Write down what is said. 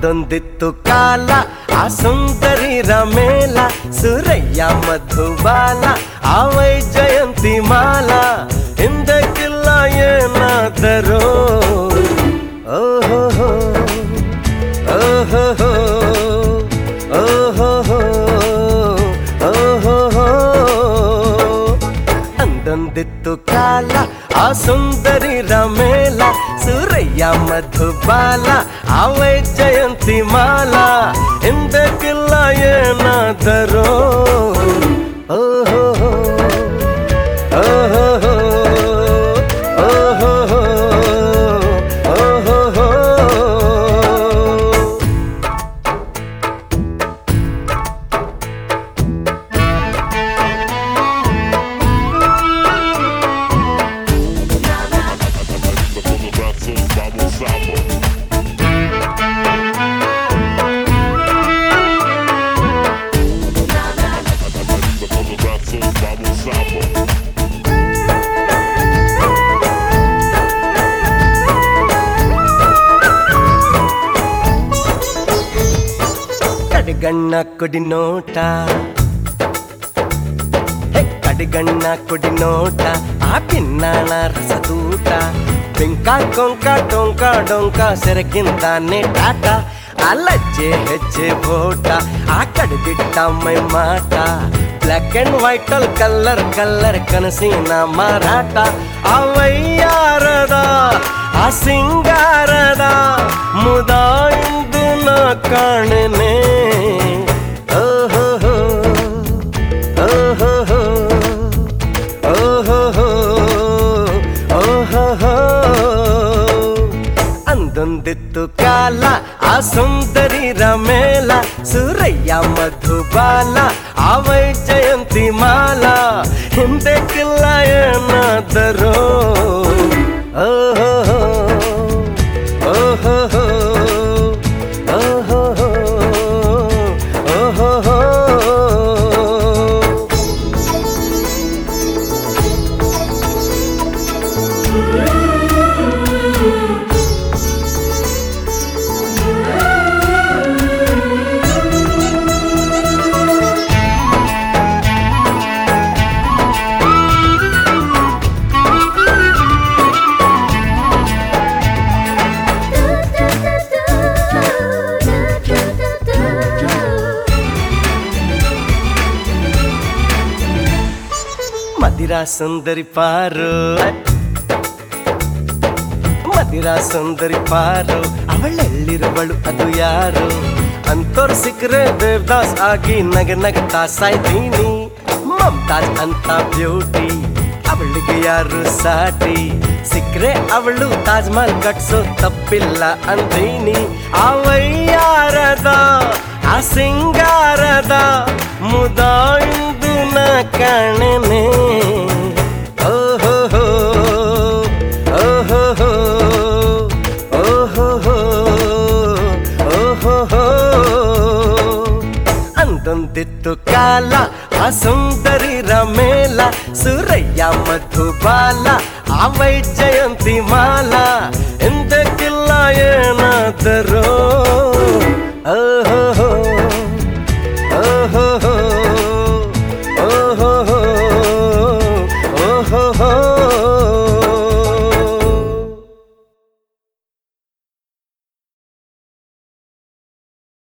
ಅಂದೊಂದಿತ್ತು ಕಾಲ ಆ ಸುಂದರಿ ರಮೇಲ ಸುರಯ್ಯ ಮಧುಬಾಲ ಆ ವೈಜಯಂತಿ ಮಾಲ ಹಿಂದಕ್ಕಿಲ್ಲ ಏನಾದರೂ ಓಹೋ ಓಹೋ ಓಹೋ ಓಹೋ ಅಂದೊಂದಿತ್ತು ಕಾಲ ಆ ಸುಂದರಿ ರಮೇಲ ಸುರಯ್ಯ ಮಧುಬಾಲ ಆ ವೈಜಯಂತಿ ಮಾಲ ಹಿಂದಕ್ಕಿಲ್ಲ ಏನಾದರೂ ಓಹೋ ಓಹೋ ಓಹೋ ಓಹೋ ಕಡಿಗಣ್ಣ ಕೊಡಿ ನೋಟ ಕಡಿಗಣ್ಣ ಕೊಡಿ ನೋಟ ಆ ಪಿನ್ನಾಣ ರಸದೂಟ ಬೆಂಕ ಕೊಂಕ ಟೊಂಕ ಡೊಂಕ ಸೆರಗಿಂದಾನೆ ಟಾಟ ಆ ಲಜ್ಜೆ ಹೆಜ್ಜೆ ಬೋಟ ಆ ಕಡಿದಿಟ್ಟ ಮೈ ಮಾಟ ಬ್ಲ್ಯಾಕ್ ಅಂಡ್ ವೈಟ್ ಅಲ್ಲಿ ಕಲ್ಲರ್ ಕಲ್ಲರ್ ಕನಸಿನ ಮಾರಾಟ ಆ ವೈಯಾರದ ಆ ಸಿಂಗಾರದ ಮುದ ಇಂದು ನ ಕಾಣನೆ ಓಹೋ ಓಹೋ ಓಹೋ ಓಹೋ ಅಂದೊಂದಿತ್ತು ಕಾಲ ಆ ಸುಂದರಿ ರಮೇಲ ಸುರಯ್ಯ ಮಧುಬಾಲ ಆ ವೈಜಯಂತಿ ಮಾಲ ಹಿಂದಕ್ಕಿಲ್ಲ ಏನಾದರೂ ಓಹೋ ಓಹೋ ಓಹೋ ಓಹೋ ಮದಿರಾ ಸುಂದರಿ ಪಾರು ಮದಿರಾ ಸುಂದರಿ ಪಾರು ಅವಳೆಲ್ಲಿರುವಳು ಅದು ಯಾರು ಅಂತೋರ್ ಸಿಕ್ಕರೆ ದೇವದಾಸ್ ಆಗಿ ನಗ ನಗತಾ ಸಾಯ್ತೀನಿ ಮಮತಾಜ್ ಅಂತ ಬ್ಯೂಟಿ ಅವಳಿಗೆ ಯಾರು ಸಾಟಿ ಸಿಕ್ಕರೆ ಅವಳು ತಾಜ್ ಮಹಲ್ ಕಟ್ಸೋ ತಪ್ಪಿಲ್ಲ ಅಂತೀನಿ ಆ ವೈಯಾರದ ಆ ಸಿಂಗಾರದ ಮುದ ಇಂದು ನ ಕಾಣನೆ ಓಹೋ ಓಹೋ ಓಹೋ ಓಹೋ ಅಂದೊಂದಿತ್ತು ಕಾಲ ಆ ಸುಂದರಿ ರಮೇಲ ಸುರಯ್ಯ ಮಧುಬಾಲ ಆ ವೈಜಯಂತಿ ಮಾಲ ಹಿಂದಕ್ಕಿಲ್ಲ ಏನಾದರೂ ಓಹೋ ಓಹೋ ಓಹೋ ಓಹೋ